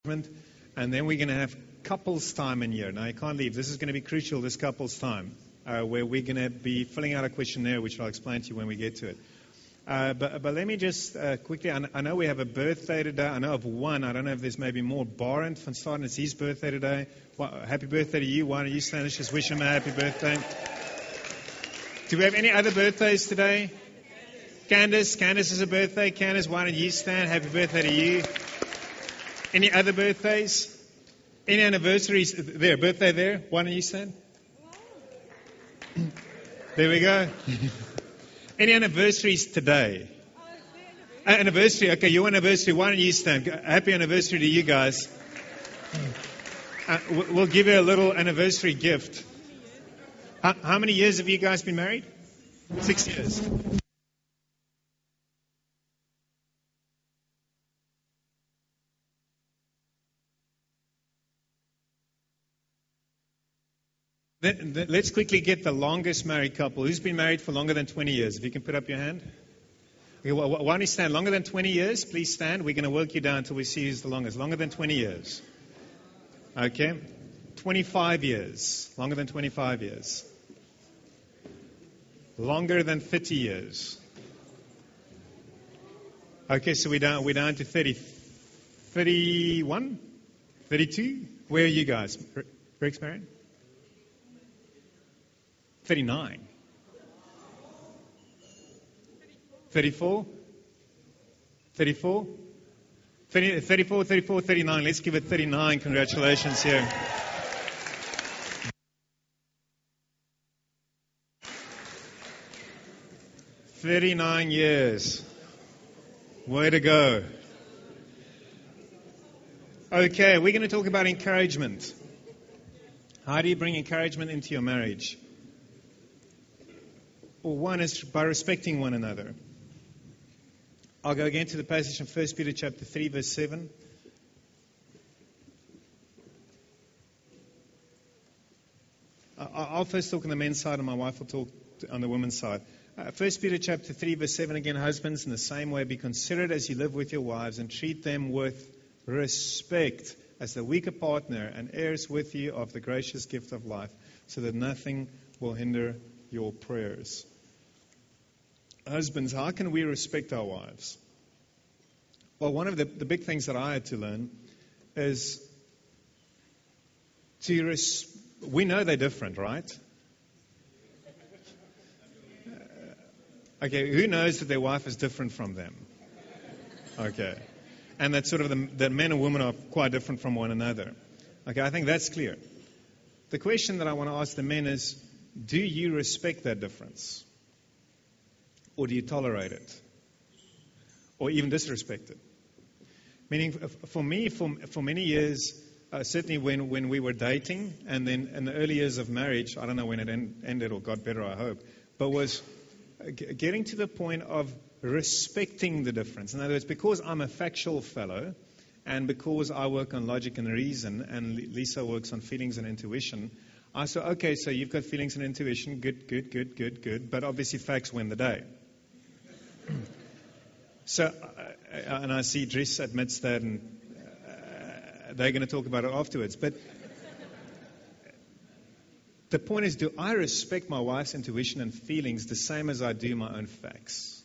And then we're going to have couples time in here. Now, you can't leave. This is going to be crucial, this couples time, where we're going to be filling out a questionnaire, which I'll explain to you when we get to it. But let me just quickly, I know we have a birthday today. I know of one. I don't know if there's maybe more. Barent van Staden, it's his birthday today. Well, happy birthday to you. Why don't you stand? Let's just wish him a happy birthday. Do we have any other birthdays today? Candace is a birthday. Candace, why don't you stand? Happy birthday to you. Any other birthdays? Any anniversaries? There, birthday there. Why don't you stand? There we go. Any anniversaries today? Anniversary. Okay, your anniversary. Why don't you stand? Happy anniversary to you guys. We'll give you a little anniversary gift. How many years have you guys been married? 6 years. Let's quickly get the longest married couple. Who's been married for longer than 20 years? If you can put up your hand. Okay, why don't you stand? Longer than 20 years, please stand. We're going to work you down until we see who's the longest. Longer than 20 years. Okay. 25 years. Longer than 25 years. Longer than 30 years. Okay, so we're down to 30. 31? 32? Where are you guys? Rick's married? 39. 34? 34? 34, 39. Let's give it 39. Congratulations here. "39 years. Way to go. Okay, we're going to talk about encouragement. How do you bring encouragement into your marriage? Well, one is by respecting one another. I'll go again to the passage in 1 Peter chapter 3, verse 7. I'll first talk on the men's side and my wife will talk on the women's side. 1 Peter chapter 3, verse 7 again, husbands, in the same way, be considerate as you live with your wives and treat them with respect as the weaker partner and heirs with you of the gracious gift of life, so that nothing will hinder your prayers. Husbands, how can we respect our wives? Well, one of the big things that I had to learn is we know they're different, right? Okay, who knows that their wife is different from them? Okay. And that sort of that men and women are quite different from one another. Okay, I think that's clear. The question that I want to ask the men is, do you respect that difference? Or do you tolerate it? Or even disrespect it? Meaning, for me, for many years, certainly when we were dating, and then in the early years of marriage, I don't know when it ended or got better, I hope, but was getting to the point of respecting the difference. In other words, because I'm a factual fellow, and because I work on logic and reason, and Lisa works on feelings and intuition, I said, okay, so you've got feelings and intuition, good, but obviously facts win the day. So, and I see Dries admits that, and they're going to talk about it afterwards. But the point is, do I respect my wife's intuition and feelings the same as I do my own facts?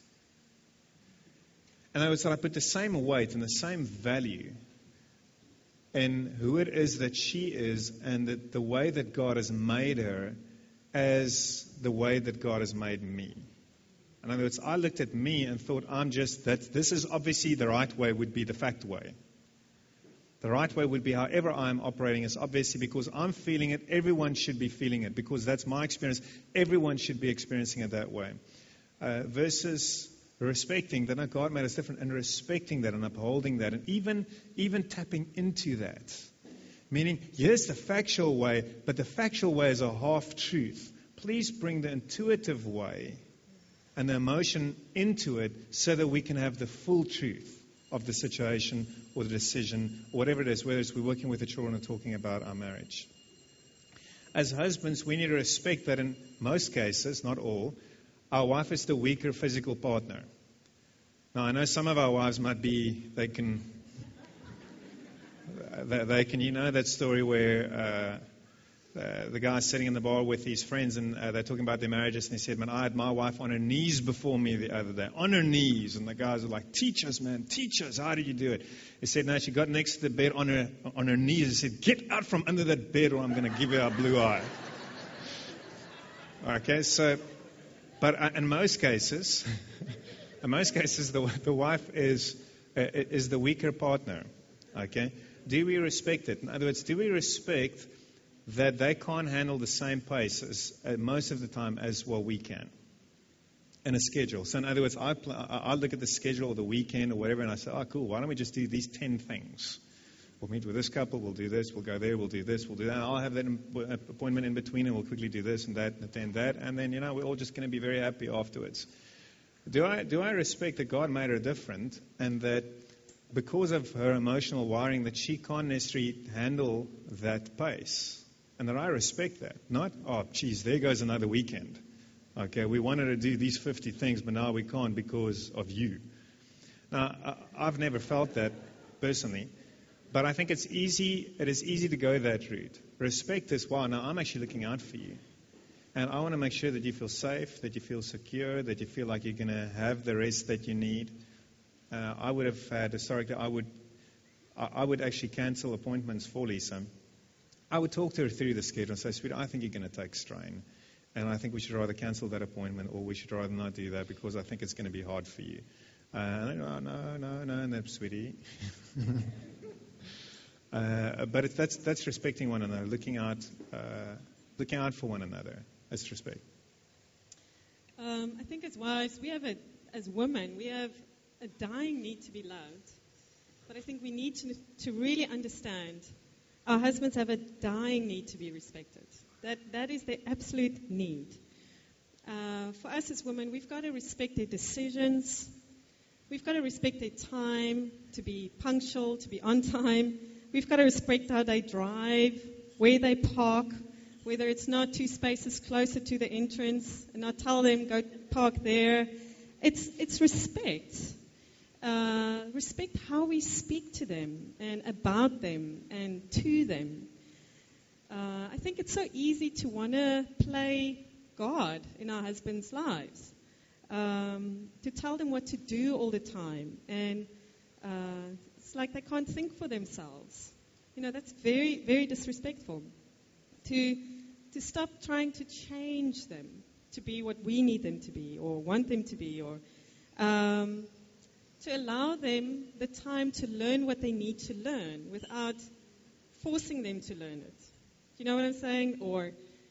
In other words, that I put the same weight and the same value in who it is that she is and the way that God has made her as the way that God has made me. In other words, I looked at me and thought, this is obviously the right way, would be the fact way. The right way would be however I'm operating is obviously because I'm feeling it, everyone should be feeling it because that's my experience. Everyone should be experiencing it that way. Versus respecting that God made us different and respecting that and upholding that and even tapping into that. Meaning, here's the factual way, but the factual way is a half-truth. Please bring the intuitive way and the emotion into it so that we can have the full truth of the situation or the decision, or whatever it is, whether it's we're working with the children or talking about our marriage. As husbands, we need to respect that in most cases, not all, our wife is the weaker physical partner. Now, I know some of our wives might be, they can can you know that story where the guy's sitting in the bar with his friends and they're talking about their marriages, and he said, man, I had my wife on her knees before me the other day, on her knees. And the guys are like, teach us, man, teach us. How did you do it? He said, no, she got next to the bed on her knees and said, get out from under that bed or I'm going to give you a blue eye. Okay, so, but in most cases, the wife is the weaker partner. Okay, do we respect it? In other words, do we respect that they can't handle the same pace as most of the time as what we can in a schedule? So in other words, I look at the schedule of the weekend or whatever, and I say, oh, cool, why don't we just do these 10 things? We'll meet with this couple, we'll do this, we'll go there, we'll do this, we'll do that. And I'll have that appointment in between, and we'll quickly do this and that and attend that. And then, we're all just going to be very happy afterwards. Do I respect that God made her different, and that because of her emotional wiring that she can't necessarily handle that pace? And that I respect that. Not, oh, geez, there goes another weekend. Okay, we wanted to do these 50 things, but now we can't because of you. Now, I've never felt that personally, but I think it is easy to go that route. Respect is, wow, now I'm actually looking out for you. And I want to make sure that you feel safe, that you feel secure, that you feel like you're going to have the rest that you need. I would have had, historically, I would actually cancel appointments for Lisa. I would talk to her through the schedule and say, sweetie, I think you're going to take strain. And I think we should rather cancel that appointment, or we should rather not do that because I think it's going to be hard for you. And I go, no, no, sweetie. But that's respecting one another, looking out for one another. That's respect. I think as wives, as women, we have a dying need to be loved. But I think we need to really understand our husbands have a dying need to be respected. That is their absolute need. For us as women, we've got to respect their decisions. We've got to respect their time, to be punctual, to be on time. We've got to respect how they drive, where they park, whether it's not 2 spaces closer to the entrance, and not tell them, go park there. It's respect. Respect how we speak to them and about them and to them. I think it's so easy to want to play God in our husbands' lives, to tell them what to do all the time, and it's like they can't think for themselves. That's very, very disrespectful. To stop trying to change them to be what we need them to be or want them to be, or to allow them the time to learn what they need to learn without forcing them to learn it. Do you know what I'm saying? Or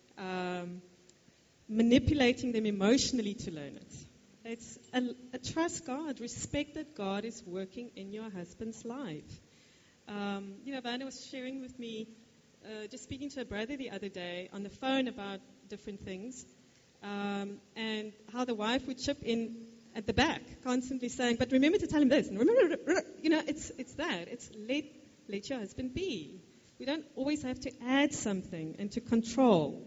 manipulating them emotionally to learn it. It's a trust God, respect that God is working in your husband's life. Vanda was sharing with me, just speaking to her brother the other day on the phone about different things, and how the wife would chip in at the back, constantly saying, but remember to tell him this, and remember, it's that. It's let your husband be. We don't always have to add something and to control.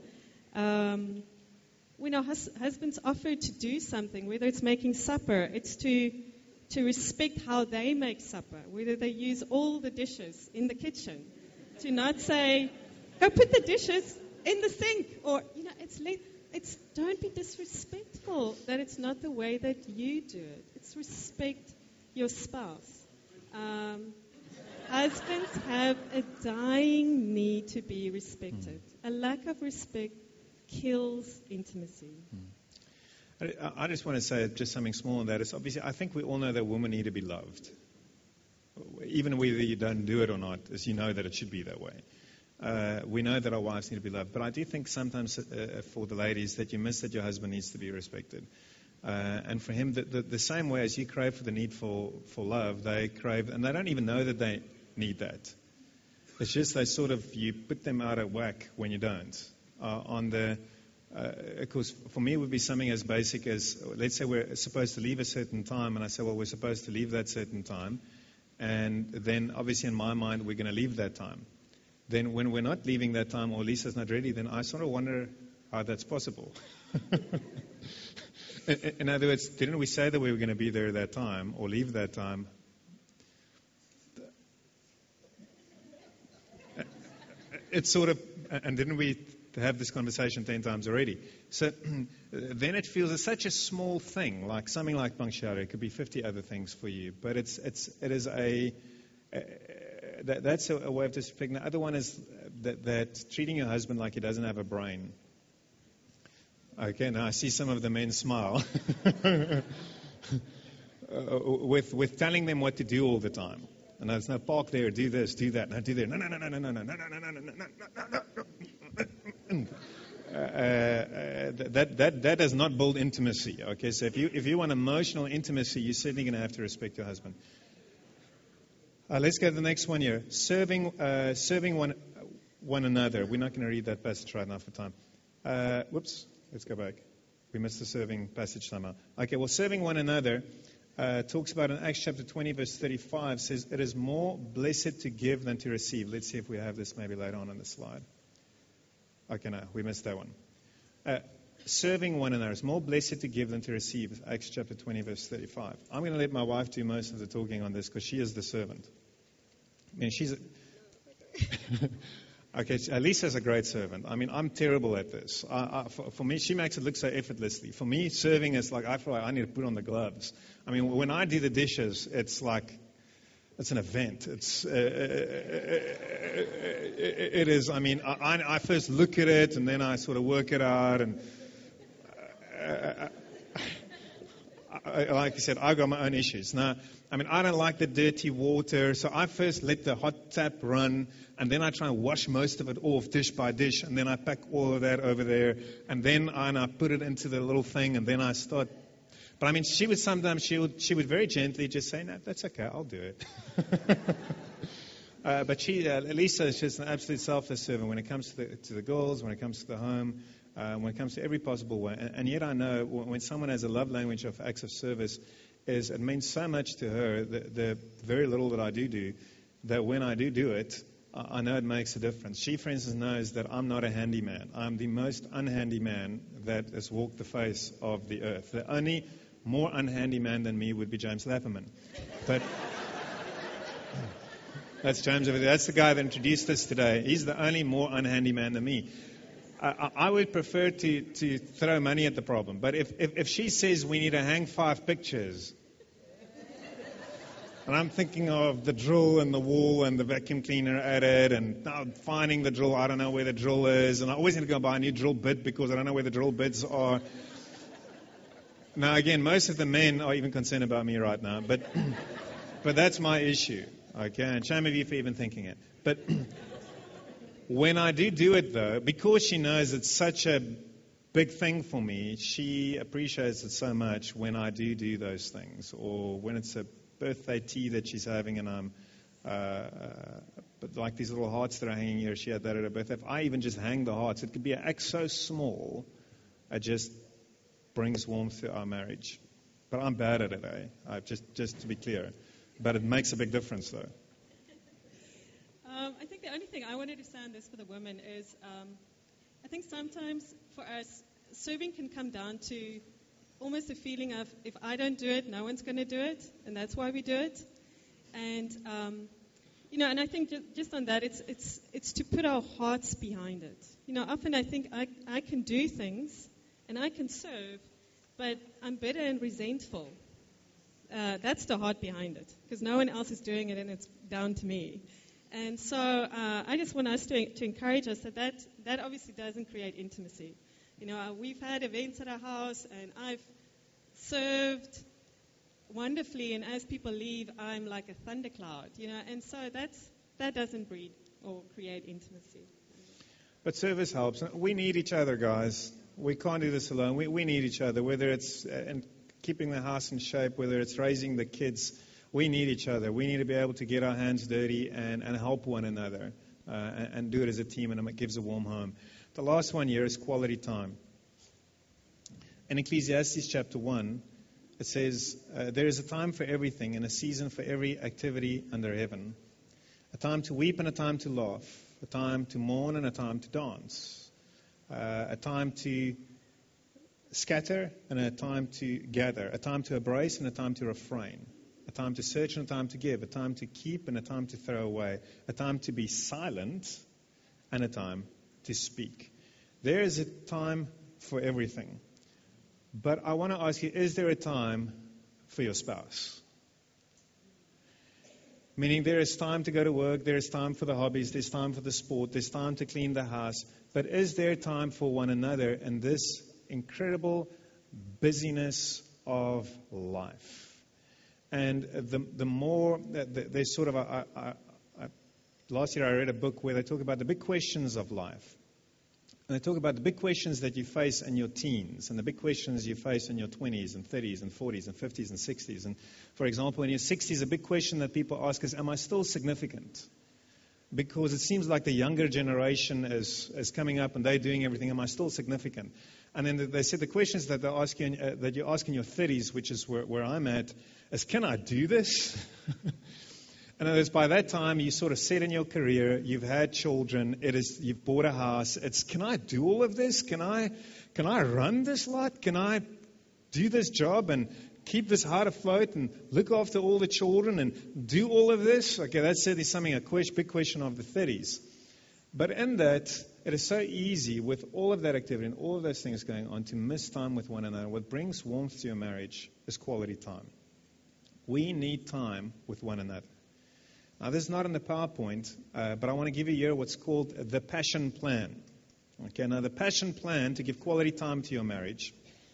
When our husbands offer to do something, whether it's making supper, it's to respect how they make supper, whether they use all the dishes in the kitchen, to not say, go put the dishes in the sink, or, it's don't be disrespectful that it's not the way that you do it. It's respect your spouse. Husbands have a dying need to be respected. A lack of respect kills intimacy. I just want to say just something small on that. It's obviously, I think we all know that women need to be loved. Even whether you don't do it or not, as you know that it should be that way. We know that our wives need to be loved. But I do think sometimes for the ladies that you miss that your husband needs to be respected. And for him, the same way as you crave for the need for love, they crave, and they don't even know that they need that. It's just you put them out of whack when you don't. Of course, for me, it would be something as basic as, let's say we're supposed to leave a certain time, and I say, well, we're supposed to leave that certain time, and then obviously in my mind, we're going to leave that time. Then when we're not leaving that time, or Lisa's not ready, then I sort of wonder how that's possible. In other words, didn't we say that we were going to be there at that time, or leave that time? it's sort of, and didn't we have this conversation 10 times already? So then it feels it's such a small thing, like something like Bangshara. It could be 50 other things for you, but it is that's a way of disrespecting. The other one is that treating your husband like he doesn't have a brain. Okay, now I see some of the men smile. With telling them what to do all the time. And there's no park there, do this, do that, no, do that. That does not build intimacy. Okay, so if you want emotional intimacy, you're certainly going to have to respect your husband. Let's go to the next one here. Serving one another. We're not going to read that passage right now for time. Whoops, let's go back. We missed the serving passage somehow. Okay, well, serving one another talks about in Acts chapter 20, verse 35, says, it is more blessed to give than to receive. Let's see if we have this maybe later on the slide. Okay, no, we missed that one. Serving one another is more blessed to give than to receive. Acts chapter 20, verse 35. I'm going to let my wife do most of the talking on this because she is the servant. I mean, she's... Okay, Lisa's a great servant. I mean, I'm terrible at this. For me, she makes it look so effortlessly. For me, serving is like, I feel like I need to put on the gloves. I mean, when I do the dishes, it's like, it's an event. It is, I mean, I first look at it and then I sort of work it out. And like I said, I've got my own issues. Now, I mean, I don't like the dirty water, so I first let the hot tap run, and then I try and wash most of it off, dish by dish, and then I pack all of that over there, and then I put it into the little thing, and then I start. But I mean, she would very gently just say, no, that's okay, I'll do it. But Lisa is just an absolute selfless servant when it comes to the girls, when it comes to the home, when it comes to every possible way. And yet I know when someone has a love language of acts of service, it means so much to her, the very little that I do, that when I do it, I know it makes a difference. She, for instance, knows that I'm not a handyman. I'm the most unhandy man that has walked the face of the earth. The only more unhandy man than me would be James Lapperman. But that's James over there. That's the guy that introduced us today. He's the only more unhandy man than me. I would prefer to throw money at the problem. But if she says we need to hang 5 pictures, and I'm thinking of the drill and the wall and the vacuum cleaner at it, and now finding the drill, I don't know where the drill is, and I always need to go buy a new drill bit because I don't know where the drill bits are. Now again, most of the men are even concerned about me right now, but that's my issue, okay? And shame of you for even thinking it. But when I do it though, because she knows it's such a big thing for me, she appreciates it so much when I do those things, or when it's a birthday tea that she's having, and I'm, but like these little hearts that are hanging here, she had that at her birthday. If I even just hang the hearts, it could be an act so small, it just brings warmth to our marriage. But I'm bad at it, just to be clear. But it makes a big difference, though. I think the only thing I wanted to say on this for the women is, I think sometimes for us, serving can come down to almost a feeling of, if I don't do it, no one's going to do it, and that's why we do it. And and I think just on that, it's to put our hearts behind it. Often I think I can do things and I can serve, but I'm bitter and resentful. That's the heart behind it, because no one else is doing it and it's down to me. And so I just want us to encourage us that obviously doesn't create intimacy. We've had events at our house, and I've served wonderfully, and as people leave, I'm like a thundercloud, and so that doesn't breed or create intimacy. But service helps. We need each other, guys. We can't do this alone. We need each other, whether it's keeping the house in shape, whether it's raising the kids. We need each other. We need to be able to get our hands dirty and help one another and do it as a team, and it gives a warm home. The last one here is quality time. In Ecclesiastes chapter 1, it says, there is a time for everything and a season for every activity under heaven. A time to weep and a time to laugh. A time to mourn and a time to dance. A time to scatter and a time to gather. A time to embrace and a time to refrain. A time to search and a time to give. A time to keep and a time to throw away. A time to be silent and a time to speak. There is a time for everything. But I want to ask you, is there a time for your spouse? Meaning there is time to go to work, there is time for the hobbies, there's time for the sport, there's time to clean the house. But is there time for one another in this incredible busyness of life? And the more, there's sort of last year I read a book where they talk about the big questions of life. And they talk about the big questions that you face in your teens and the big questions you face in your 20s and 30s and 40s and 50s and 60s. And for example, in your 60s, a big question that people ask is, am I still significant? Because it seems like the younger generation is coming up and they're doing everything. Am I still significant? And then they said the questions that they ask you that you ask in your 30s, which is where I'm at, is, can I do this? And by that time, you sort of set in your career, you've had children, you've bought a house. It's, can I do all of this? Can I run this lot? Can I do this job and keep this heart afloat and look after all the children and do all of this? Okay, that's certainly something, big question of the 30s. But in that, it is so easy with all of that activity and all of those things going on to miss time with one another. What brings warmth to your marriage is quality time. We need time with one another. Now, this is not in the PowerPoint, but I want to give you here what's called the Passion Plan. Okay, now the Passion Plan to give quality time to your marriage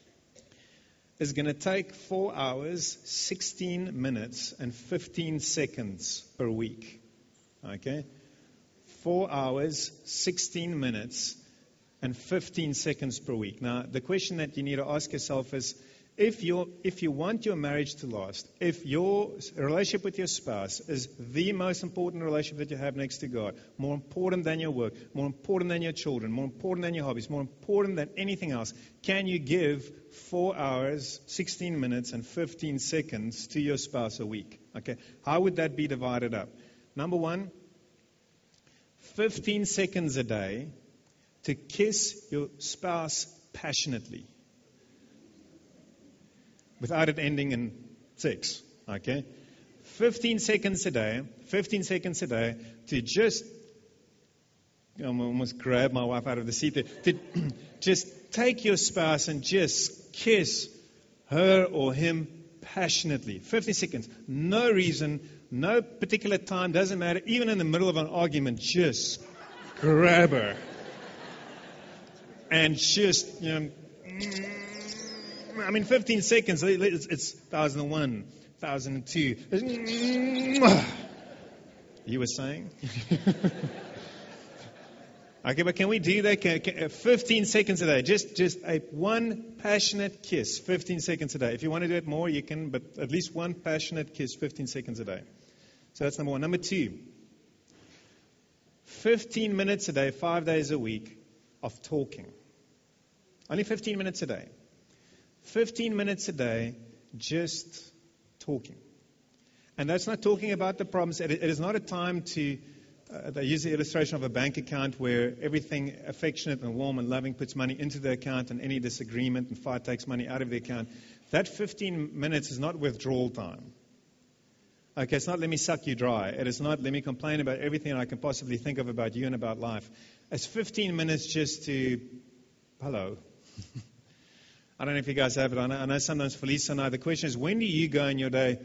is going to take 4 hours, 16 minutes, and 15 seconds per week. Okay? 4 hours, 16 minutes, and 15 seconds per week. Now, the question that you need to ask yourself is, if you want your marriage to last, if your relationship with your spouse is the most important relationship that you have next to God, more important than your work, more important than your children, more important than your hobbies, more important than anything else, can you give 4 hours, 16 minutes, and 15 seconds to your spouse a week? Okay, how would that be divided up? Number one, 15 seconds a day to kiss your spouse passionately, without it ending in sex, okay? 15 seconds a day to just, I almost grab my wife out of the seat there, to just take your spouse and just kiss her or him passionately. 15 seconds, no reason, no particular time, doesn't matter, even in the middle of an argument, just grab her. And just, 15 seconds, it's 1001, 1002. You were saying? Okay, but can we do that? 15 seconds a day, just one passionate kiss, 15 seconds a day. If you want to do it more, you can, but at least one passionate kiss, 15 seconds a day. So that's number one. Number two, 15 minutes a day, 5 days a week of talking. Only 15 minutes a day. 15 minutes a day, just talking. And that's not talking about the problems. It is not a time to, they use the illustration of a bank account where everything affectionate and warm and loving puts money into the account and any disagreement and fight takes money out of the account. That 15 minutes is not withdrawal time. Okay, it's not let me suck you dry. It is not let me complain about everything I can possibly think of about you and about life. It's 15 minutes just to, hello. I don't know if you guys have it. I know sometimes for Lisa and I, the question is, when do you go in your day,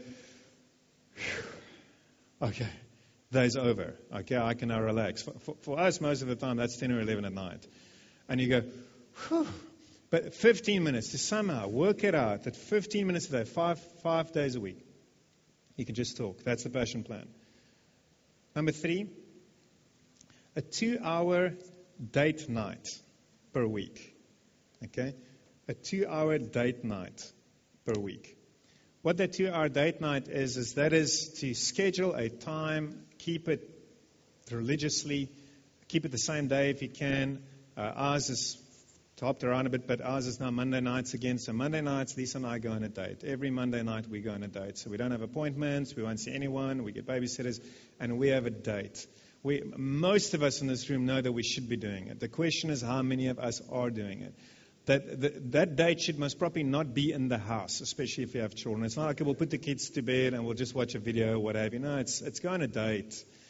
okay, day's over. Okay, I can now relax. For us, most of the time, that's 10 or 11 at night. And you go, whew. But 15 minutes to somehow work it out that 15 minutes a day, five days a week, you can just talk. That's the Passion Plan. Number three, a 2-hour date night per week. Okay? A 2-hour date night per week. What that 2-hour date night is to schedule a time, keep it religiously, keep it the same day if you can. Ours is hopped around a bit, but ours is now Monday nights again. So Monday nights, Lisa and I go on a date. Every Monday night we go on a date. So we don't have appointments, we won't see anyone, we get babysitters, and we have a date. Most of us in this room know that we should be doing it. The question is how many of us are doing it. That date should most probably not be in the house, especially if you have children. It's not like we'll put the kids to bed and we'll just watch a video or what have you. No, it's go on a date.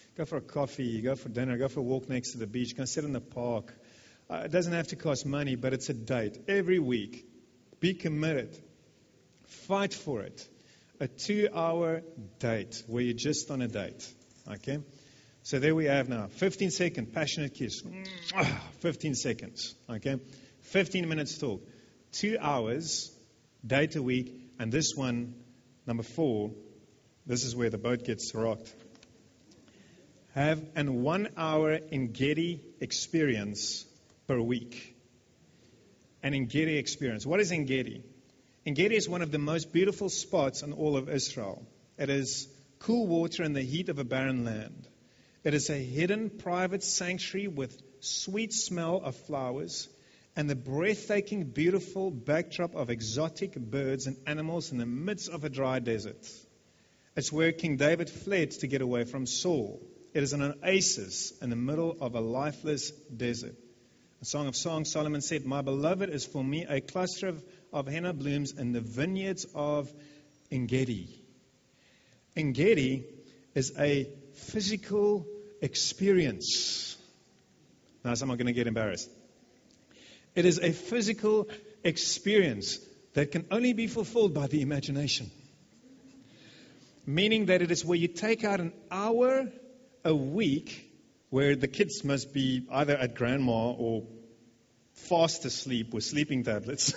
Go for a coffee, go for dinner, go for a walk next to the beach, go sit in the park. It doesn't have to cost money, but it's a date. Every week, be committed. Fight for it. A 2-hour date where you're just on a date. Okay? So there we have now. 15-second passionate kiss. 15 seconds. Okay? 15 minutes talk. 2 hours, date a week. And this one, number 4, this is where the boat gets rocked. Have an 1-hour Engedi experience per week. An Engedi experience. What is Engedi? Engedi is one of the most beautiful spots in all of Israel. It is cool water in the heat of a barren land. It is a hidden private sanctuary with sweet smell of flowers and the breathtaking, beautiful backdrop of exotic birds and animals in the midst of a dry desert. It's where King David fled to get away from Saul. It is an oasis in the middle of a lifeless desert. A Song of Songs, Solomon said, "My beloved is for me a cluster of henna blooms in the vineyards of Engedi." Engedi is a physical experience. Now, someone going to get embarrassed. It is a physical experience that can only be fulfilled by the imagination. Meaning that it is where you take out an hour a week where the kids must be either at grandma or fast asleep with sleeping tablets.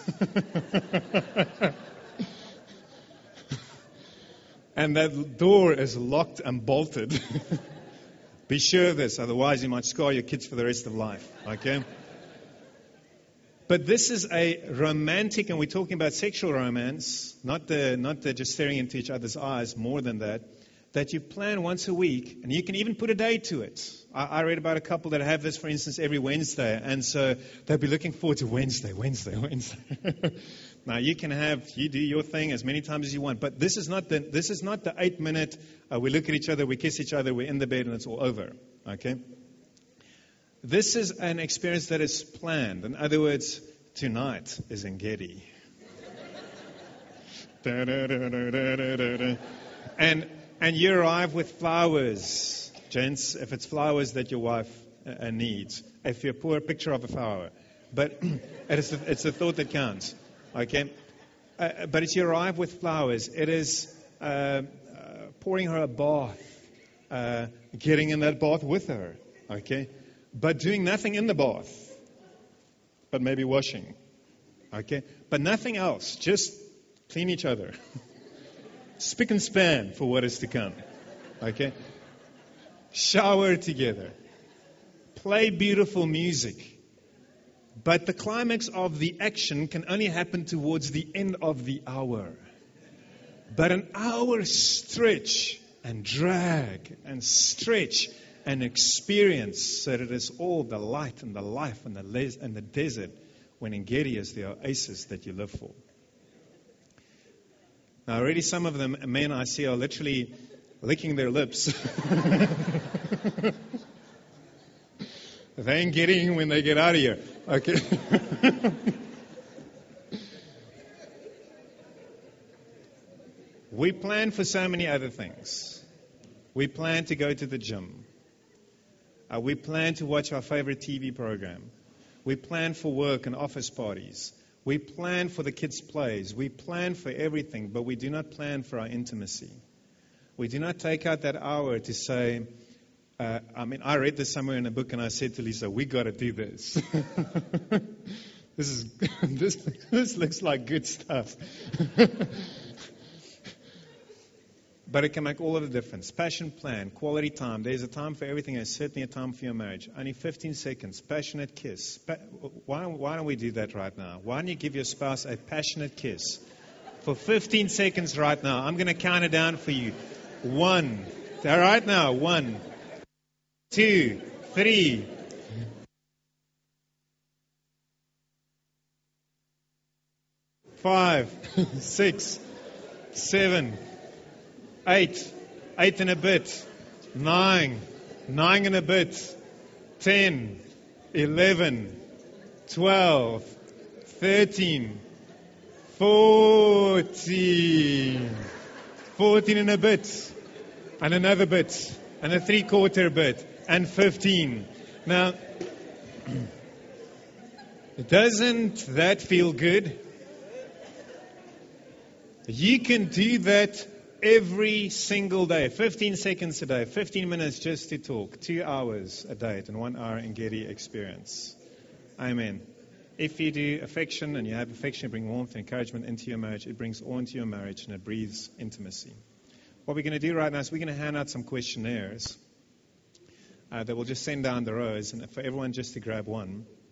And that door is locked and bolted. Be sure of this, otherwise you might scar your kids for the rest of life. Okay? But this is a romantic, and we're talking about sexual romance, not the just staring into each other's eyes, more than that you plan once a week, and you can even put a date to it. I read about a couple that have this, for instance, every Wednesday, and so they'll be looking forward to Wednesday. Now you do your thing as many times as you want, but this is not the 8-minute. We look at each other, we kiss each other, we're in the bed, and it's all over. Okay. This is an experience that is planned. In other words, tonight is Engedi. And you arrive with flowers. Gents, if it's flowers that your wife needs. If you're poor, a picture of a flower. But it's the thought that counts. Okay? But it's you arrive with flowers. It is pouring her a bath. Getting in that bath with her. Okay? But doing nothing in the bath. But maybe washing. Okay? But nothing else. Just clean each other. Spick and span for what is to come. Okay? Shower together. Play beautiful music. But the climax of the action can only happen towards the end of the hour. But an hour stretch and drag and stretch and experience that it is all the light and the life and the desert when Engedi is the oasis that you live for. Now already some of them, men I see, are literally licking their lips. They ain't getting when they get out of here. Okay. We plan for so many other things. We plan to go to the gym. We plan to watch our favorite TV program. We plan for work and office parties. We plan for the kids' plays. We plan for everything, but we do not plan for our intimacy. We do not take out that hour to say, I read this somewhere in a book and I said to Lisa, we got to do this. This looks like good stuff. But it can make all of the difference. Passion plan, quality time. There's a time for everything. There's certainly a time for your marriage. Only 15 seconds. Passionate kiss. Why don't we do that right now? Why don't you give your spouse a passionate kiss for 15 seconds right now? I'm going to count it down for you. 1. Right now. 1, 2, 3. 5, 6, 7, 8 and a bit, 9 and a bit, 10, 11, 12, 13, 14 and a bit, and another bit, and a 3/4 bit, and 15. Now, doesn't that feel good? You can do that every single day, 15 seconds a day, 15 minutes just to talk, 2 hours a day, and 1 hour in Getty Experience. Amen. If you do affection and you have affection, you bring warmth and encouragement into your marriage. It brings awe into your marriage and it breathes intimacy. What we're going to do right now is we're going to hand out some questionnaires that we'll just send down the rows, and for everyone just to grab one.